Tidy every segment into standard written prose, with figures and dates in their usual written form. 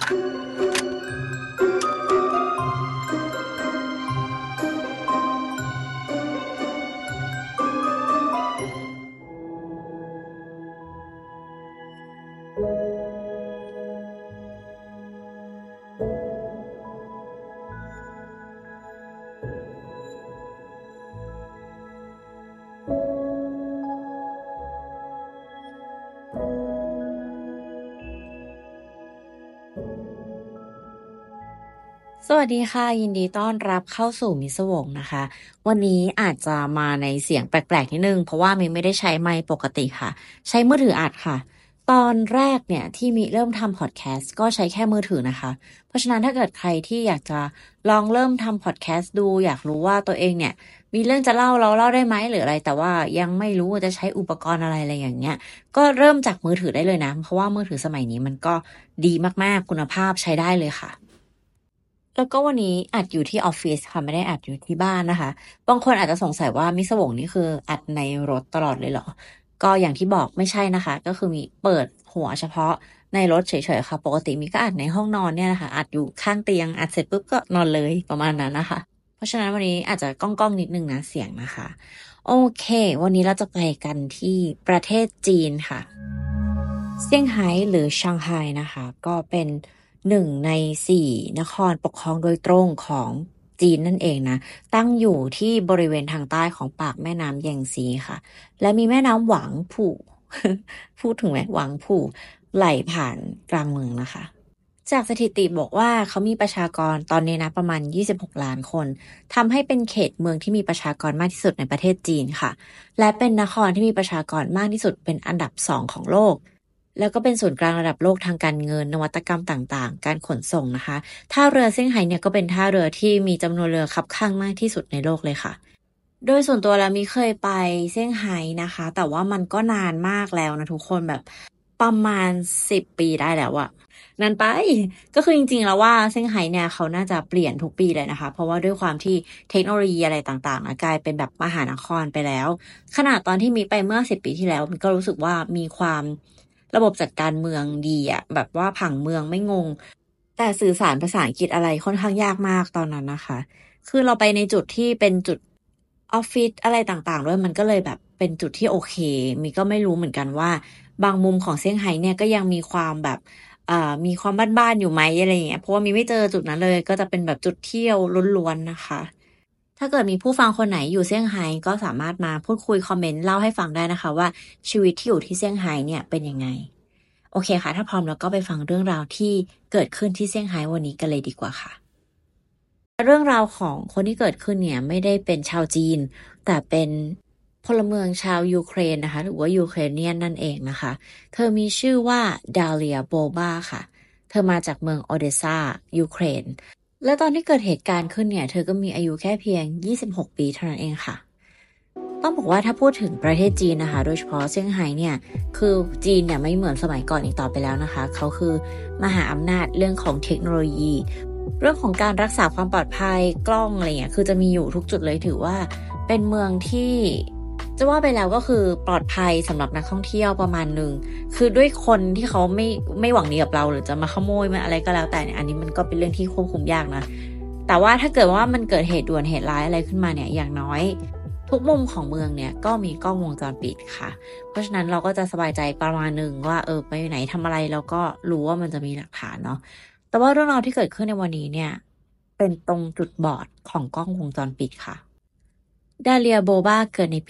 สวัสดีค่ะยินดีต้อนรับเข้าสู่มิสวงนะคะวันนี้อาจจะมาในเสียงแปลกๆนิดนึงเพราะว่ามิไม่ได้ใช้ไมค์ปกติค่ะใช้มือถืออัดค่ะตอนแรกเนี่ยที่มิเริ่มทำพอดแคสต์ก็ใช้แค่มือถือนะคะเพราะฉะนั้นถ้าเกิดใครที่อยากจะลองเริ่มทำพอดแคสต์ดูอยากรู้ว่าตัวเองเนี่ยมีเรื่องจะเล่าเราเล่าได้ไหมหรืออะไรแต่ว่ายังไม่รู้ว่าจะใช้อุปกรณ์อะไรอย่างเงี้ยก็เริ่มจากมือถือได้เลยนะเพราะว่ามือถือสมัยนี้มันก็ดีมากๆคุณภาพใช้ได้เลยค่ะ แล้วก็วันนี้อัดอยู่ที่ออฟฟิศค่ะไม่ได้อัดอยู่ที่บ้านนะคะบางคนอาจจะสงสัยว่ามิสวงนี่คืออัดในรถตลอดเลยเหรอก็อย่างที่บอกไม่ใช่นะคะก็คือมีเปิดหัวเฉพาะในรถเฉยๆค่ะปกติมีก็อัดในห้องนอนเนี่ยนะคะอัดอยู่ข้างเตียงอัดเสร็จปุ๊บก็นอนเลยประมาณนั้นนะคะเพราะฉะนั้นวันนี้อาจจะก้องๆนิดนึงนะเสียงนะคะโอเควันนี้เราจะไปกันที่ประเทศจีนค่ะ เซี่ยงไฮ้หรือชางไฮนะคะก็เป็น1 ใน 4นครปกครองโดยตรงของจีนนั่นเองนะตั้งอยู่ที่บริเวณทางใต้ของปากแม่น้ำแยงซีค่ะและมีแม่น้ำหวางผู่ พูดถึงไหมหวางผู่ไหลผ่านกลางเมืองนะคะจากสถิติบอกว่าเขามีประชากรตอนนี้นะประมาณ26ล้านคนทำให้เป็นเขตเมืองที่มีประชากรมากที่สุดในประเทศจีนค่ะและเป็นนครที่มีประชากรมากที่สุดเป็นอันดับ2ของโลก แล้วก็เป็นศูนย์กลางระดับโลกทางการเงินนวัตกรรมต่างๆการขนส่งนะคะท่าเรือเซี่ยงไฮ้เนี่ยก็เป็นท่าเรือที่มีจำนวนเรือคับข้างมากที่สุดในโลกเลยค่ะโดยส่วนตัวแล้วมีเคยไปเซี่ยงไฮ้นะคะแต่ว่ามันก็นานมากแล้วนะทุกคนแบบประมาณ10 ปีได้แล้วอะนานไปก็คือจริงๆแล้วว่าเซี่ยงไฮ้เนี่ยเขาน่าจะเปลี่ยนทุกปีเลยนะคะเพราะว่าด้วยความที่เทคโนโลยีอะไรต่างๆนะกลายเป็นแบบมหานครไปแล้วขนาดตอนที่มีไปเมื่อ10 ปีที่แล้วมันก็รู้สึกว่ามีความระบบจัดการเมืองดีอะแบบว่าผังเมืองไม่งงแต่สื่อสารภาษาอังกฤษอะไรค่อนข้างยากมากตอนนั้นนะคะคือเราไปในจุดที่เป็นจุดออฟฟิศอะไรต่างๆด้วยมันก็เลยแบบเป็นจุดที่โอเคมีก็ไม่รู้เหมือนกันว่าบางมุมของเซี่ยงไฮ้เนี่ยก็ยังมีความแบบมีความบ้านๆอยู่ไหมอะไรอย่างเงี้ยเพราะว่ามีไม่เจอจุดนั้นเลยก็จะเป็นแบบจุดเที่ยวล้วนๆนะคะถ้าเกิดมีผู้ฟังคนไหนอยู่เซี่ยงไฮ้ก็สามารถมาพูดคุยคอมเมนต์เล่าให้ฟังได้นะคะว่าชีวิตที่อยู่ที่เซี่ยงไฮ้เนี่ยเป็นยังไงโอเคค่ะถ้าพร้อมแล้วก็ไปฟังเรื่องราวที่เกิดขึ้นที่เซี่ยงไฮ้วันนี้กันเลยดีกว่าค่ะเรื่องราวของคนที่เกิดขึ้นเนี่ยไม่ได้เป็นชาวจีนแต่เป็นพลเมืองชาวยูเครนนะคะหรือว่ายูเครเนียนนั่นเองนะคะเธอมีชื่อว่าดาเลียโบบาค่ะเธอมาจากเมืองโอเดซายูเครน และตอนที่เกิดเหตุการณ์ขึ้นเนี่ยเธอก็มีอายุแค่เพียง26ปีเท่านั้นเองค่ะต้องบอกว่าถ้าพูดถึงประเทศจีนนะคะโดยเฉพาะเซี่ยงไฮ้เนี่ยคือจีนเนี่ยไม่เหมือนสมัยก่อนอีกต่อไปแล้วนะคะเขาคือมหาอำนาจเรื่องของเทคโนโลยีเรื่องของการรักษาความปลอดภัยกล้องอะไรเงี้ยคือจะมีอยู่ทุกจุดเลยถือว่าเป็นเมืองที่จะว่าไปแล้วก็คือปลอดภัยสำหรับนักท่องเที่ยวประมาณหนึ่งคือด้วยคนที่เขาไม่หวังดีกับเราหรือจะมาขโมยมาอะไรก็แล้วแต่เนี่ยอันนี้มันก็เป็นเรื่องที่ควบคุมยากนะแต่ว่าถ้าเกิดว่ามันเกิดเหตุด่วนเหตุร้ายอะไรขึ้นมาเนี่ยอย่างน้อยทุกมุมของเมืองเนี่ยก็มีกล้องวงจรปิดค่ะเพราะฉะนั้นเราก็จะสบายใจประมาณหนึ่งว่าไปไหนทำอะไรเราก็รู้ว่ามันจะมีหลักฐานเนาะแต่ว่าเรื่องราวที่เกิดขึ้นในวันนี้เนี่ยเป็นตรงจุดบอดของกล้องวงจรปิดค่ะ ดาเลียโบบาเกิดในปี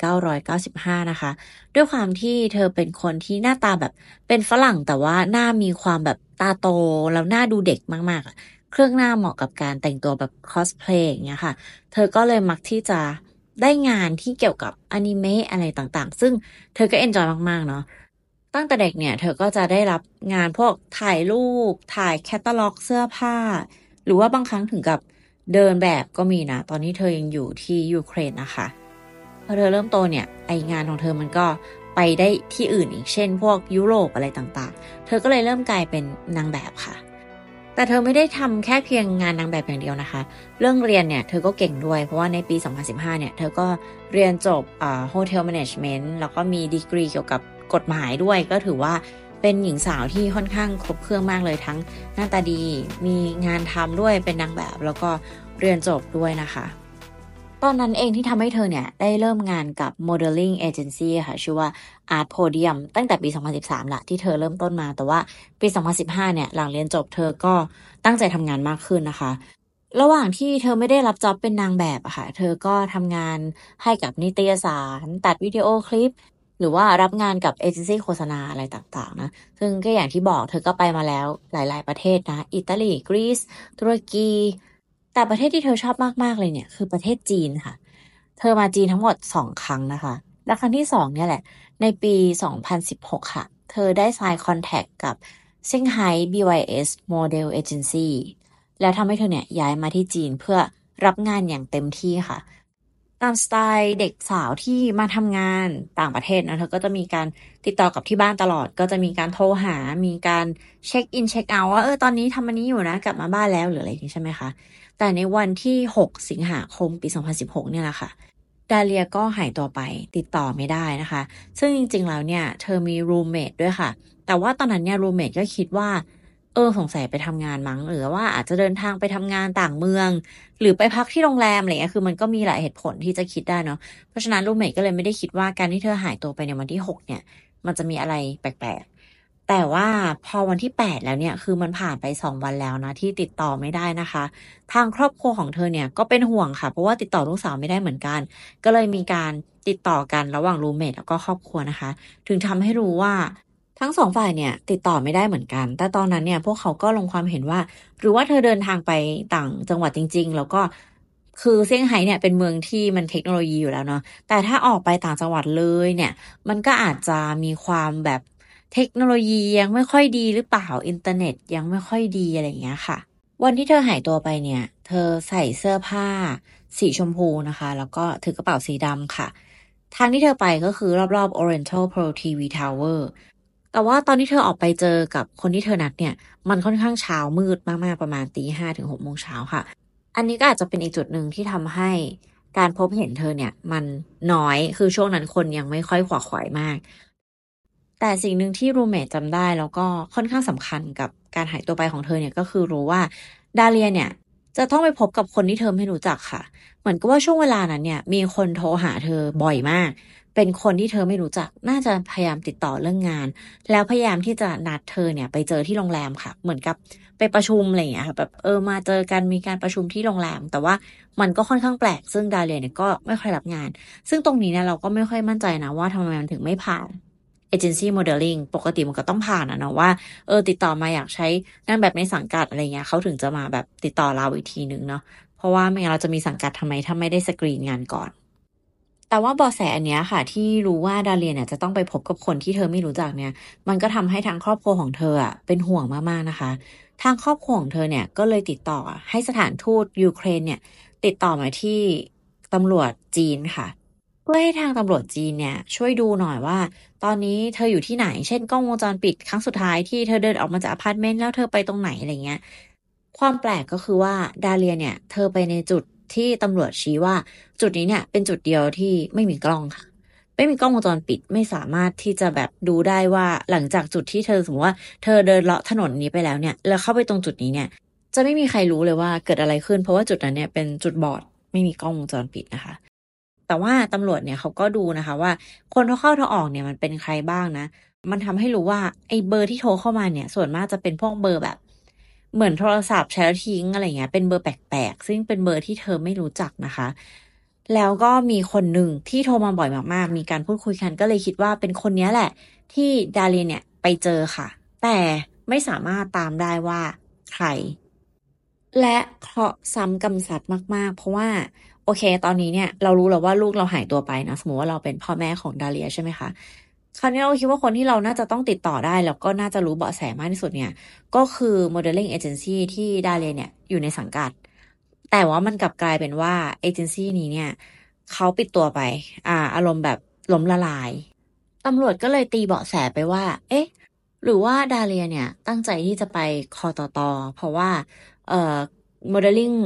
1995นะคะด้วยความที่เธอเป็นคนที่หน้าตาแบบเป็นฝรั่งแต่ว่าหน้ามีความแบบตาโตแล้วหน้าดูเด็กมากๆอะเครื่องหน้าเหมาะกับการแต่งตัวแบบคอสเพลย์อย่างเงี้ยค่ะเธอก็เลยมักที่จะได้งานที่เกี่ยวกับอนิเมะอะไรต่างๆซึ่งเธอก็เอนจอยมากๆเนาะตั้งแต่เด็กเนี่ยเธอก็จะได้รับงานพวกถ่ายรูปถ่ายแคตตาล็อกเสื้อผ้าหรือว่าบางครั้งถึงกับ เดินแบบก็มีนะตอนนี้เธอยังอยู่ที่ยูเครนนะคะพอเธอเริ่มโตเนี่ยไองานของเธอมันก็ไปได้ที่อื่นอีกเช่นพวกยุโรปอะไรต่างๆเธอก็เลยเริ่มกลายเป็นนางแบบค่ะแต่เธอไม่ได้ทำแค่เพียงงานนางแบบอย่างเดียวนะคะเรื่องเรียนเนี่ยเธอก็เก่งด้วยเพราะว่าในปี2015เนี่ยเธอก็เรียนจบHotel Management แล้วก็มีดีกรีเกี่ยวกับกฎหมายด้วยก็ถือว่าเป็นหญิงสาวที่ค่อนข้างครบเครื่องมากเลยทั้งหน้าตาดีมีงานทำด้วยเป็นนางแบบแล้วก็เรียนจบด้วยนะคะตอนนั้นเองที่ทำให้เธอเนี่ยได้เริ่มงานกับ modeling agency ค่ะชื่อว่า Art Podium ตั้งแต่ปี 2013 ละที่เธอเริ่มต้นมาแต่ว่าปี 2015 เนี่ยหลังเรียนจบเธอก็ตั้งใจทำงานมากขึ้นนะคะระหว่างที่เธอไม่ได้รับจ็อบเป็นนางแบบอะค่ะเธอก็ทำงานให้กับนิตยสารตัดวิดีโอคลิปหรือว่ารับงานกับเอเจนซี่โฆษณาอะไรต่างๆนะซึ่งก็อย่างที่บอกเธอก็ไปมาแล้วหลายๆประเทศนะอิตาลีกรีซตุรกีแต่ประเทศที่เธอชอบมากๆเลยเนี่ยคือประเทศจีนค่ะเธอมาจีนทั้งหมด2 ครั้งนะคะและครั้งที่2เนี่ยแหละในปี2016ค่ะเธอได้ sign contract กับ Shanghai BYS Model Agency แล้วทำให้เธอเนี่ยย้ายมาที่จีนเพื่อรับงานอย่างเต็มที่ค่ะตามสไตล์เด็กสาวที่มาทำงานต่างประเทศนะเธอก็จะมีการติดต่อกับที่บ้านตลอดก็จะมีการโทรหามีการเช็คอินเช็คเอาท์ว่าตอนนี้ทำอันนี้อยู่นะกลับมาบ้านแล้วหรืออะไรอย่างนี้ใช่ไหมคะแต่ในวันที่6 สิงหาคมปี 2016 เนี่ยแหละค่ะดาเลียก็หายตัวไปติดต่อไม่ได้นะคะซึ่งจริงๆแล้วเนี่ยเธอมีรูมเมทด้วยค่ะแต่ว่าตอนนั้นเนี่ยรูมเมทก็คิดว่าสงสัยไปทำงานมั้งหรือว่าอาจจะเดินทางไปทำงานต่างเมืองหรือไปพักที่โรงแรมอะไรเงี้ยคือมันก็มีหลายเหตุผลที่จะคิดได้เนาะเพราะฉะนั้นรูมเมทก็เลยไม่ได้คิดว่าการที่เธอหายตัวไปในวันที่6เนี่ยมันจะมีอะไรแปลกๆแต่ว่าพอวันที่8แล้วเนี่ยคือมันผ่านไป2 วันแล้วนะที่ติดต่อไม่ได้นะคะทางครอบครัวของเธอเนี่ยก็เป็นห่วงค่ะเพราะว่าติดต่อลูกสาวไม่ได้เหมือนกันก็เลยมีการติดต่อกันระหว่างรูมเมทแล้วก็ครอบครัวนะคะถึงทำให้รู้ว่า ทั้ง2 ฝ่ายเนี่ยติดต่อไม่ได้เหมือนกัน แต่ตอนนั้นเนี่ยพวกเขาก็ลงความเห็นว่าหรือว่าเธอเดินทางไปต่างจังหวัดจริงๆแล้วก็คือเซี่ยงไฮ้เนี่ยเป็นเมืองที่มันเทคโนโลยีอยู่แล้วเนาะแต่ถ้าออกไปต่างจังหวัดเลยเนี่ยมันก็อาจจะมีความแบบเทคโนโลยียังไม่ค่อยดีหรือเปล่าอินเทอร์เน็ตยังไม่ค่อยดีอะไรอย่างเงี้ยค่ะวันที่เธอหายตัวไปเนี่ยเธอใส่เสื้อผ้าสีชมพูนะคะแล้วก็ถือกระเป๋าสีดำค่ะทางที่เธอไปก็คือรอบๆ Oriental Pearl TV Tower แต่ว่าตอนที่เธอออกไปเจอกับคนที่เธอนัดเนี่ยมันค่อนข้างเช้ามืดมากๆประมาณ5 ถึง 6 โมงเช้าค่ะอันนี้ก็อาจจะเป็นอีกจุดหนึ่งที่ทำให้การพบเห็นเธอเนี่ยมันน้อยคือช่วงนั้นคนยังไม่ค่อยขวักไขว่มากแต่สิ่งหนึ่งที่รูเมทจำได้แล้วก็ค่อนข้างสำคัญกับการหายตัวไปของเธอเนี่ยก็คือรู้ว่าดาเลียเนี่ยจะต้องไปพบกับคนที่เธอไม่รู้จักค่ะเหมือนกับว่าช่วงเวลานั้นเนี่ยมีคนโทรหาเธอบ่อยมากเป็นคนที่เธอไม่รู้จักน่าจะพยายามติดต่อเรื่องงาน แล้วพยายามที่จะนัดเธอเนี่ยไปเจอที่โรงแรมค่ะเหมือนกับไปประชุมอะไรอย่างเงี้ยค่ะแบบมาเจอกันมีการประชุมที่โรงแรมแต่ว่ามันก็ค่อนข้างแปลกซึ่งดาเลียเนี่ยก็ไม่ค่อยรับงานซึ่งตรงนี้เนี่ยเราก็ไม่ค่อยมั่นใจนะว่าทำไมมันถึงไม่ผ่านเอเจนซี่โมเดลลิ่งปกติมันก็ต้องผ่านอะเนาะว่าติดต่อมาอยากใช้นางแบบในสังกัดอะไรเงี้ยเขาถึงจะมาแบบติดต่อเราอีกทีนึงเนาะเพราะว่าไม่งั้นเราจะมีสังกัดทำไมถ้าไม่ได้สกรีนงานก่อน แต่ว่าเบาะแสอันเนี้ยค่ะที่รู้ว่าดาเลียเนี่ยจะต้องไปพบกับคนที่เธอไม่รู้จักเนี่ยมันก็ทำให้ทางครอบครัวของเธออะเป็นห่วงมากๆนะคะทางครอบครัวของเธอเนี่ยก็เลยติดต่อให้สถานทูตยูเครนเนี่ยติดต่อมาที่ตำรวจจีนค่ะเพื่อให้ทางตำรวจจีนเนี่ยช่วยดูหน่อยว่าตอนนี้เธออยู่ที่ไหนเช่นกล้องวงจรปิดครั้งสุดท้ายที่เธอเดินออกมาจากอพาร์ตเมนต์แล้วเธอไปตรงไหนอะไรเงี้ยความแปลกก็คือว่าดาเลียเนี่ยเธอไปในจุดที่ตำรวจชี้ว่า จุดนี้เนี่ยเป็นจุดเดียวที่ไม่มีกล้องค่ะไม่มีกล้องวงจรปิดไม่สามารถที่จะแบบดูได้ว่าหลังจากจุดที่เธอสมมติว่าเธอเดินเลาะถนนนี้ไปแล้วเนี่ยแล้วเข้าไปตรงจุดนี้เนี่ยจะไม่มีใครรู้เลยว่าเกิดอะไรขึ้นเพราะว่าจุดนั้นเนี่ยเป็นจุดบอดไม่มีกล้องวงจรปิดนะคะแต่ว่าตำรวจเนี่ยเขาก็ดูนะคะว่าคนโทรเข้าโทรออกเนี่ยมันเป็นใครบ้างนะมันทำให้รู้ว่าไอ้เบอร์ที่โทรเข้ามาเนี่ยส่วนมากจะเป็นพวกเบอร์แบบเหมือนโทรศัพท์ใช้แล้วทิ้งอะไรเงี้ยเป็นเบอร์แปลกๆซึ่งเป็นเบอร์ที่เธอไม่รู้จักนะคะ แล้วก็มีคนหนึ่งที่โทรมาบ่อยมากๆ มีการพูดคุยกันก็เลยคิดว่าเป็นคนนี้แหละที่ดาเลียเนี่ยไปเจอค่ะ แต่ไม่สามารถตามได้ว่าใคร และเคราะห์ซ้ำกรรมสัตว์มากๆ เพราะว่าโอเคตอนนี้เนี่ยเรารู้แล้วว่าลูกเราหายตัวไปนะสมมติว่าเราเป็นพ่อแม่ของดาเลียใช่ไหมคะคราวนี้เราคิดว่าคนที่เราน่าจะต้องติดต่อได้แล้วก็น่าจะรู้เบาะแสมากที่สุดเนี่ยก็คือ modeling agency ที่ดาเลียเนี่ยอยู่ในสังกัดแต่ว่ามันกลับกลายเป็นว่าเอเจนซี่นี้เนี่ยเขาปิดตัวไปอารมณ์แบบล้มละลายตำรวจก็เลยตีเบาะแสไปว่าเอ๊ะหรือว่าดาเลียเนี่ยตั้งใจที่จะไปคอตตเพราะว่า เอ่อ modeling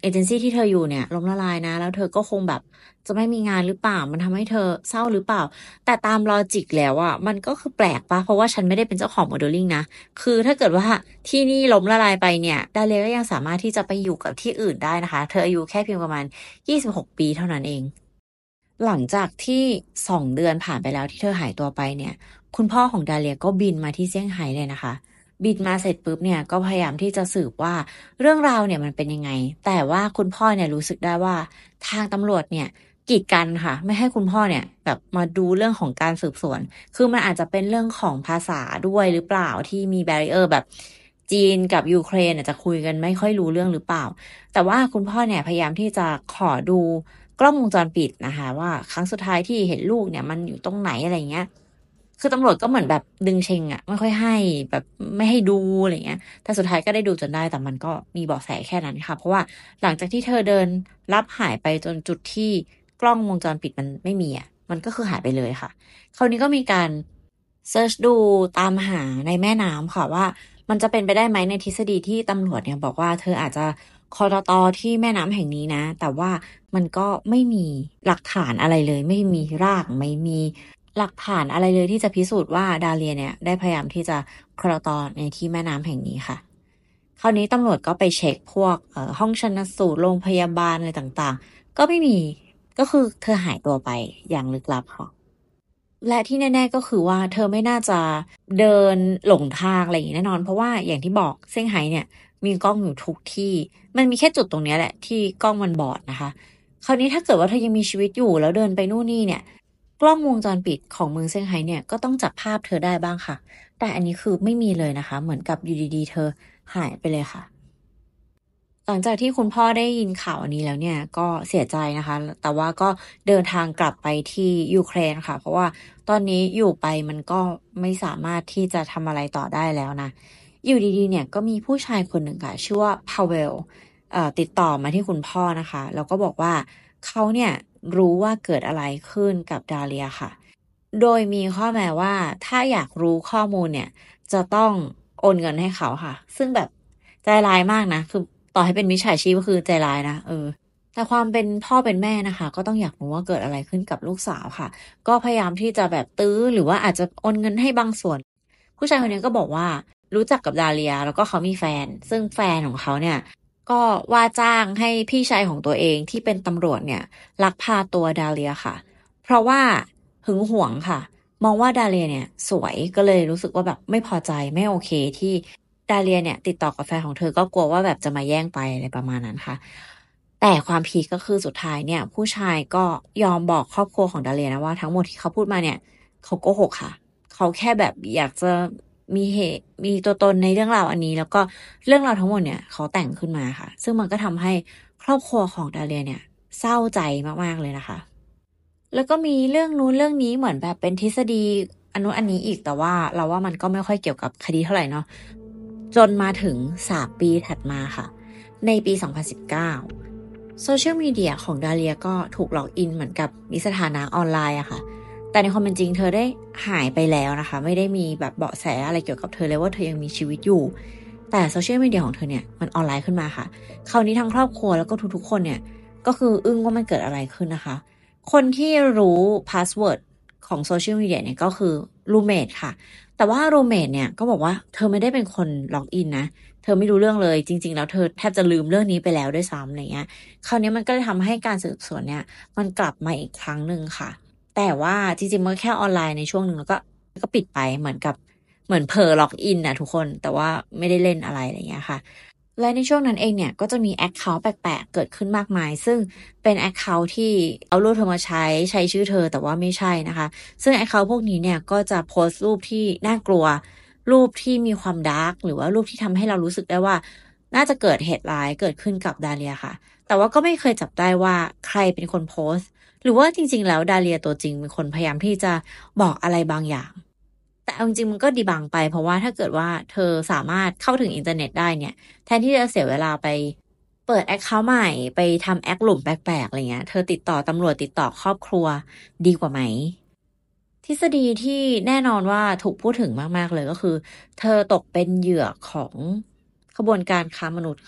เอเจนซี่ที่เธออยู่เนี่ยล้มละลายนะแล้วเธอก็คงแบบจะไม่มีงานหรือเปล่ามันทำให้เธอเศร้าหรือเปล่าแต่ตามลอจิกแล้วอะมันก็คือแปลกปะเพราะว่าฉันไม่ได้เป็นเจ้าของโมเดลลิ่งนะคือถ้าเกิดว่าที่นี่ล้มละลายไปเนี่ยดาเลียก็ยังสามารถที่จะไปอยู่กับที่อื่นได้นะคะเธออายุแค่เพียงประมาณ26ปีเท่านั้นเองหลังจากที่2 เดือนผ่านไปแล้วที่เธอหายตัวไปเนี่ยคุณพ่อของดาเลียก็บินมาที่เซี่ยงไฮ้เลยนะคะบินมาเสร็จปุ๊บเนี่ยก็พยายามที่จะสืบว่าเรื่องราวเนี่ยมันเป็นยังไงแต่ว่าคุณพ่อเนี่ยรู้สึกได้ว่าทางตำรวจเนี่ยกีดกันค่ะไม่ให้คุณพ่อเนี่ยแบบมาดูเรื่องของการสืบสวนคือมันอาจจะเป็นเรื่องของภาษาด้วยหรือเปล่าที่มีแบรีเออร์แบบจีนกับยูเครนเนี่ยจะคุยกันไม่ค่อยรู้เรื่องหรือเปล่าแต่ว่าคุณพ่อเนี่ยพยายามที่จะขอดูกล้องวงจรปิดนะคะว่าครั้งสุดท้ายที่เห็นลูกเนี่ยมันอยู่ตรงไหนอะไรเงี้ยคือตำรวจก็เหมือนแบบดึงเชงอะไม่ค่อยให้แบบไม่ให้ดูอะไรเงี้ยแต่สุดท้ายก็ได้ดูจนได้แต่มันก็มีเบาะแสแค่นั้นค่ะเพราะว่าหลังจากที่เธอเดินลับหายไปจนจุดที่กล้องวงจรปิดมันไม่มีอะมันก็คือหายไปเลยค่ะคราวนี้ก็มีการเซิร์ชดูตามหาในแม่น้ำค่ะว่ามันจะเป็นไปได้ไหมในทฤษฎีที่ตำรวจเนี่ยบอกว่าเธออาจจะคอตที่แม่น้ำแห่งนี้นะแต่ว่ามันก็ไม่มีหลักฐานอะไรเลยไม่มีรากไม่มีหลักฐานอะไรเลยที่จะพิสูจน์ว่าดาเลียเนี่ยได้พยายามที่จะคอตในที่แม่น้ำแห่งนี้ค่ะคราวนี้ตำรวจก็ไปเช็คพวกห้องชันสูตรโรงพยาบาลอะไรต่างๆก็ไม่มีก็คือเธอหายตัวไปอย่างลึกลับค่ะ และที่แน่ๆก็คือว่าเธอไม่น่าจะเดินหลงทางอะไรอย่างนี้แน่นอนเพราะว่าอย่างที่บอกเซี่ยงไฮ้เนี่ยมีกล้องอยู่ทุกที่มันมีแค่จุดตรงเนี้ยแหละที่กล้องมันบอดนะคะคราวนี้ถ้าเกิดว่าเธอยังมีชีวิตอยู่แล้วเดินไปนู่นนี่เนี่ยกล้องวงจรปิดของเมืองเซี่ยงไฮ้เนี่ยก็ต้องจับภาพเธอได้บ้างค่ะแต่อันนี้คือไม่มีเลยนะคะเหมือนกับอยู่ดีๆเธอหายไปเลยค่ะ หลังจากที่คุณพ่อได้ยินข่าวอันนี้แล้วเนี่ยก็เสียใจนะคะแต่ว่าก็เดินทางกลับไปที่ยูเครนค่ะเพราะว่าตอนนี้อยู่ไปมันก็ไม่สามารถที่จะทำอะไรต่อได้แล้วนะอยู่ดีๆเนี่ยก็มีผู้ชายคนหนึ่งค่ะชื่อว่าพาเวลติดต่อมาที่คุณพ่อนะคะแล้วก็บอกว่าเขาเนี่ยรู้ว่าเกิดอะไรขึ้นกับดาเลียค่ะโดยมีข้อแม้ว่าถ้าอยากรู้ข้อมูลเนี่ยจะต้องโอนเงินให้เขาค่ะซึ่งแบบ ใจร้ายมากนะคือต่อให้เป็นมิจฉาชีพก็คือใจร้ายนะแต่ความเป็นพ่อเป็นแม่นะคะก็ต้องอยากรู้ว่าเกิดอะไรขึ้นกับลูกสาวค่ะก็พยายามที่จะแบบตื้อหรือว่าอาจจะโอนเงินให้บางส่วนผู้ชายคนนี้ก็บอกว่ารู้จักกับดาเลียแล้วก็เขามีแฟนซึ่งแฟนของเขาเนี่ยก็ว่าจ้างให้พี่ชายของตัวเองที่เป็นตำรวจเนี่ยลักพาตัวดาเลียค่ะเพราะว่าหึงหวงค่ะ มองว่าดาเลียเนี่ยสวยก็เลยรู้สึกว่าแบบไม่พอใจไม่โอเคที่ดาเลียเนี่ยติดต่อกับแฟนของเธอก็กลัวว่าแบบจะมาแย่งไปอะไรประมาณนั้นค่ะแต่ความพีคก็คือสุดท้ายเนี่ยผู้ชายก็ยอมบอกครอบครัวของดาเลียนะว่าทั้งหมดที่เขาพูดมาเนี่ยเขาโกหกค่ะเขาแค่แบบอยากจะมีเหตุมีตัวตนในเรื่องราวอันนี้แล้วก็เรื่องราวทั้งหมดเนี่ยเขาแต่งขึ้นมาค่ะซึ่งมันก็ทำให้ครอบครัวของดาเลียเนี่ยเศร้าใจมากๆเลยนะคะ แล้วก็มีเรื่องนู้นเรื่องนี้เหมือนแบบเป็นทฤษฎีอันนู้นอันนี้อีกแต่ว่าเราว่ามันก็ไม่ค่อยเกี่ยวกับคดีเท่าไหร่เนาะจนมาถึง3 ปีถัดมาค่ะในปี2019โซเชียลมีเดียของดาเลียก็ถูกล็อกอินเหมือนกับมีสถานะออนไลน์อะค่ะแต่ในความเป็นจริงเธอได้หายไปแล้วนะคะไม่ได้มีแบบเบาะแสอะไรเกี่ยวกับเธอเลยว่าเธอยังมีชีวิตอยู่แต่โซเชียลมีเดียของเธอเนี่ยมันออนไลน์ขึ้นมาค่ะคราวนี้ทั้งครอบครัวแล้วก็ทุกๆคนเนี่ยก็คืออึ้งว่ามันเกิดอะไรขึ้นนะคะ คนที่รู้พาสเวิร์ดของโซเชียลมีเดียเนี่ยก็คือรูเมทค่ะแต่ว่ารูเมทเนี่ยก็บอกว่าเธอไม่ได้เป็นคนล็อกอินนะเธอไม่รู้เรื่องเลยจริงๆแล้วเธอแทบจะลืมเรื่องนี้ไปแล้วด้วยซ้ำอะไรเงี้ยคราวนี้มันก็เลยทำให้การสืบสวนเนี่ยมันกลับมาอีกครั้งหนึ่งค่ะแต่ว่าจริงๆมันแค่ออนไลน์ในช่วงหนึ่งแล้วก็ปิดไปเหมือนกับเหมือนเพอล็อกอินนะทุกคนแต่ว่าไม่ได้เล่นอะไรอะไรเงี้ยค่ะ และในช่วงนั้นเองเนี่ยก็จะมีแอคเคาท์แปลกๆเกิดขึ้นมากมายซึ่งเป็นแอคเคาท์ที่เอารูปเธอมาใช้ชื่อเธอแต่ว่าไม่ใช่นะคะซึ่งแอคเคาท์พวกนี้เนี่ยก็จะโพสต์รูปที่น่ากลัวรูปที่มีความดาร์กหรือว่ารูปที่ทำให้เรารู้สึกได้ว่าน่าจะเกิดเหตุร้ายเกิดขึ้นกับดาเลียค่ะแต่ว่าก็ไม่เคยจับได้ว่าใครเป็นคนโพสต์หรือว่าจริงๆแล้วดาเลียตัวจริงเป็นคนพยายามที่จะบอกอะไรบางอย่าง แต่เอาจริงๆมันก็ดีบังไปเพราะว่าถ้าเกิดว่าเธอสามารถเข้าถึงอินเทอร์เน็ตได้เนี่ยแทนที่จะเสียเวลาไปเปิดแอคเคาท์ใหม่ไปทำแอคหลุมแปลกๆอะไรเงี้ยเธอติดต่อตำรวจติดต่อครอบครัวดีกว่าไหมทฤษฎีที่แน่นอนว่าถูกพูดถึงมากๆเลยก็คือเธอตกเป็นเหยื่อของขบวนการค้ามนุษย์ค่ะ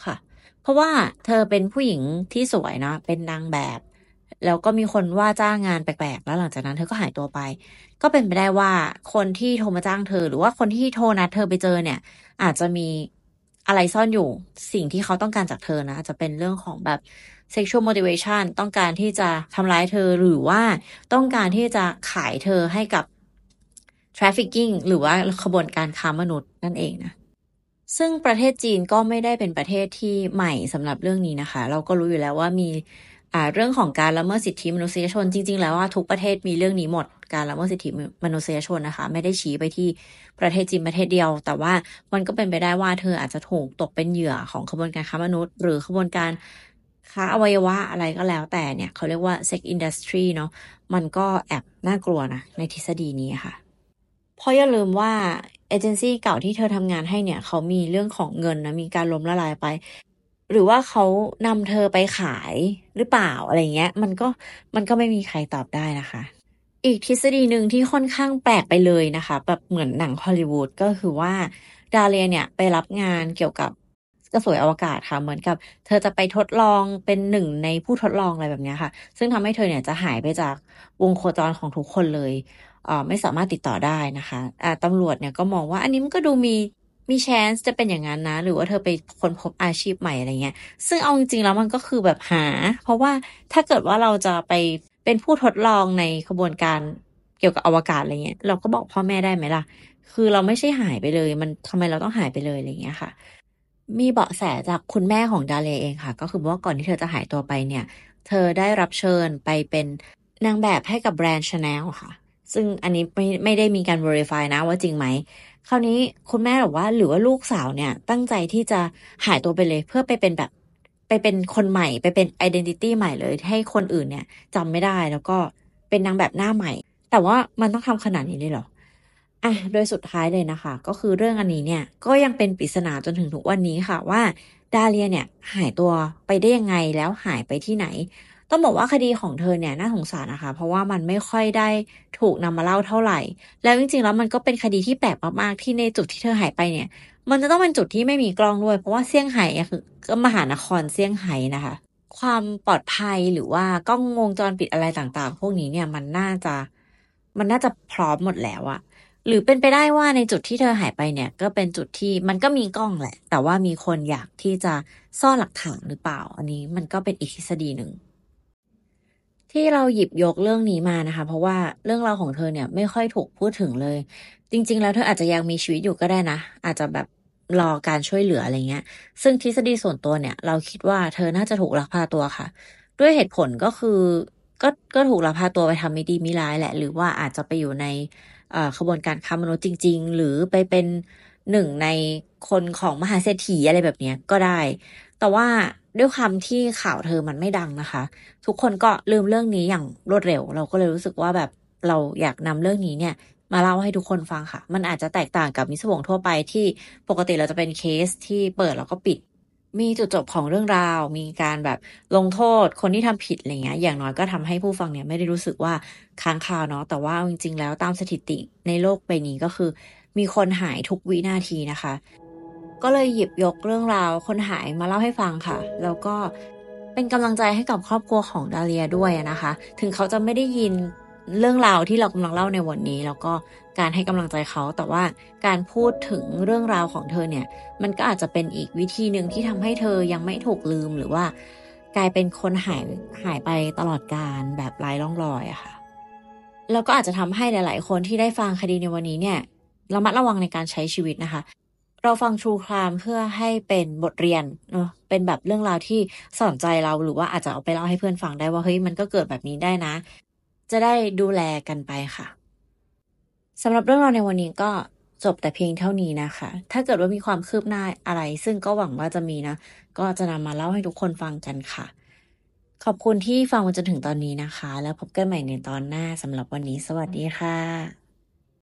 เพราะว่าเธอเป็นผู้หญิงที่สวยเนาะเป็นนางแบบแล้วก็มีคนว่าจ้างงานแปลกๆแล้วหลังจากนั้นเธอก็หายตัวไปก็เป็นไปได้ว่าคนที่โทรมาจ้างเธอหรือว่าคนที่โทรนัดเธอไปเจอเนี่ยอาจจะมีอะไรซ่อนอยู่สิ่งที่เขาต้องการจากเธอนะอาจจะเป็นเรื่องของแบบ sexual motivation ต้องการที่จะทำร้ายเธอหรือว่าต้องการที่จะขายเธอให้กับ trafficking หรือว่าขบวนการค้ามนุษย์นั่นเองนะ ซึ่งประเทศจีนก็ไม่ได้เป็นประเทศที่ใหม่สำหรับเรื่องนี้นะคะเราก็รู้อยู่แล้วว่ามีเรื่องของการละเมิดสิทธิมนุษยชนจริงๆแล้วว่าทุกประเทศมีเรื่องนี้หมดการละเมิดสิทธิมนุษยชนนะคะไม่ได้ชี้ไปที่ประเทศจีนประเทศเดียวแต่ว่ามันก็เป็นไปได้ว่าเธออาจจะถูกตกเป็นเหยื่อของขบวนการค้ามนุษย์หรือขบวนการค้าอวัยวะอะไรก็แล้วแต่เนี่ยเขาเรียกว่า sex industry เนาะมันก็แอบน่ากลัวนะในทฤษฎีนี้ค่ะ เพราะอย่าลืมว่าเอเจนซี่เก่าที่เธอทำงานให้เนี่ยเขามีเรื่องของเงินนะมีการล้มละลายไปหรือว่าเขานำเธอไปขายหรือเปล่าอะไรเงี้ยมันก็ไม่มีใครตอบได้นะคะอีกทฤษฎีหนึ่งที่ค่อนข้างแปลกไปเลยนะคะแบบเหมือนหนังฮอลลีวูดก็คือว่าดาเลียเนี่ยไปรับงานเกี่ยวกับกระสวยอวกาศค่ะเหมือนกับเธอจะไปทดลองเป็นหนึ่งในผู้ทดลองอะไรแบบเนี้ยค่ะซึ่งทำให้เธอเนี่ยจะหายไปจากวงโคจรของทุกคนเลย ไม่สามารถติดต่อได้นะคะตำรวจเนี่ยก็มองว่าอันนี้มันก็ดูมี chance จะเป็นอย่างนั้นนะหรือว่าเธอไปค้นพบอาชีพใหม่อะไรเงี้ยซึ่งเอาจริงๆแล้วมันก็คือแบบหาเพราะว่าถ้าเกิดว่าเราจะไปเป็นผู้ทดลองในขบวนการเกี่ยวกับอวกาศอะไรเงี้ยเราก็บอกพ่อแม่ได้ไหมล่ะคือเราไม่ใช่หายไปเลยมันทำไมเราต้องหายไปเลยอะไรเงี้ยค่ะมีเบาะแสจากคุณแม่ของดาเลเองค่ะก็คือว่าก่อนที่เธอจะหายตัวไปเนี่ยเธอได้รับเชิญไปเป็นนางแบบให้กับแบรนด์ Chanel ค่ะ ซึ่งอันนี้ไม่ได้มีการ verify นะว่าจริงไหม คราวนี้คุณแม่บอกว่าหรือว่าลูกสาวเนี่ยตั้งใจที่จะหายตัวไปเลยเพื่อไปเป็นแบบไปเป็นคนใหม่ไปเป็น identity ใหม่เลยให้คนอื่นเนี่ยจำไม่ได้แล้วก็เป็นนางแบบหน้าใหม่แต่ว่ามันต้องทำขนาดนี้เลยเหรอโดยสุดท้ายเลยนะคะก็คือเรื่องอันนี้เนี่ยก็ยังเป็นปริศนาจนถึงทุกวันนี้ค่ะว่าดาเลียเนี่ยหายตัวไปได้ยังไงแล้วหายไปที่ไหน ต้องบอกว่าคดีของเธอเนี่ยน่าสงสารนะคะเพราะว่ามันไม่ค่อยได้ถูกนำมาเล่าเท่าไหร่แล้วจริงๆแล้วมันก็เป็นคดีที่แปลกมากๆที่ในจุดที่เธอหายไปเนี่ยมันจะต้องเป็นจุดที่ไม่มีกล้องด้วยเพราะว่าเซี่ยงไฮ้อะคือก็มหานครเซี่ยงไฮ้นะคะความปลอดภัยหรือว่ากล้องวงจรปิดอะไรต่างๆพวกนี้เนี่ยมันน่าจะพร้อมหมดแล้วอะหรือเป็นไปได้ว่าในจุดที่เธอหายไปเนี่ยก็เป็นจุดที่มันก็มีกล้องแหละแต่ว่ามีคนอยากที่จะซ่อนหลักฐานหรือเปล่าอันนี้มันก็เป็นอีกทฤษฎีหนึ่ง ที่เราหยิบยกเรื่องนี้มานะคะเพราะว่าเรื่องราวของเธอเนี่ยไม่ค่อยถูกพูดถึงเลยจริงๆแล้วเธออาจจะยังมีชีวิตอยู่ก็ได้นะอาจจะแบบรอการช่วยเหลืออะไรเงี้ยซึ่งทฤษฎีส่วนตัวเนี่ยเราคิดว่าเธอน่าจะถูกลักพาตัวค่ะด้วยเหตุผลก็คือก็ถูกลักพาตัวไปทำไม่ดีไม่ร้ายแหละหรือว่าอาจจะไปอยู่ในขบวนการค้ามนุษย์จริงๆหรือไปเป็นหนึ่งในคนของมหาเศรษฐีอะไรแบบเนี้ยก็ได้แต่ว่าด้วยความที่ข่าวเธอมันไม่ดังนะคะ ทุกคนก็ลืมเรื่องนี้อย่างรวดเร็วเราก็เลยรู้สึกว่าแบบเราอยากนำเรื่องนี้เนี่ยมาเล่าให้ทุกคนฟังค่ะมันอาจจะแตกต่างกับมิสวงทั่วไปที่ปกติเราจะเป็นเคสที่เปิดแล้วก็ปิดมีจุดจบของเรื่องราวมีการแบบลงโทษคนที่ทำผิดอะไรเงี้ยอย่างน้อยก็ทำให้ผู้ฟังเนี่ยไม่ได้รู้สึกว่าค้างคาเนาะแต่ว่าจริงๆแล้วตามสถิติในโลกใบนี้ก็คือมีคนหายทุกวินาทีนะคะ ก็เลยหยิบยกเรื่องราวคนหายมาเล่าให้ฟังค่ะ แล้วก็เป็นกำลังใจให้กับครอบครัวของดาเลียด้วยนะคะ ถึงเขาจะไม่ได้ยินเรื่องราวที่เรากำลังเล่าในวันนี้ แล้วก็การให้กำลังใจเขา แต่ว่าการพูดถึงเรื่องราวของเธอเนี่ย มันก็อาจจะเป็นอีกวิธีหนึ่งที่ทำให้เธอยังไม่ถูกลืมหรือว่ากลายเป็นคนหายไปตลอดกาลแบบไร้ร่องรอยอะค่ะ แล้วก็อาจจะทำให้หลายๆคนที่ได้ฟังคดีในวันนี้เนี่ยระมัดระวังในการใช้ชีวิตนะคะเราฟัง True Crime เพื่อให้เป็นบทเรียนเนาะเป็นแบบเรื่องราวที่สอนใจเราหรือว่าอาจจะเอาไปเล่าให้เพื่อนฟังได้ว่าเฮ้ยมันก็เกิดแบบนี้ได้นะจะได้ดูแลกันไปค่ะสำหรับเรื่องราวในวันนี้ก็จบแต่เพียงเท่านี้นะคะถ้าเกิดว่ามีความคืบหน้าอะไรซึ่งก็หวังว่าจะมีนะก็จะนำมาเล่าให้ทุกคนฟังกันค่ะขอบคุณที่ฟังมาจนถึงตอนนี้นะคะแล้วพบกันใหม่ในตอนหน้าสำหรับวันนี้สวัสดีค่ะ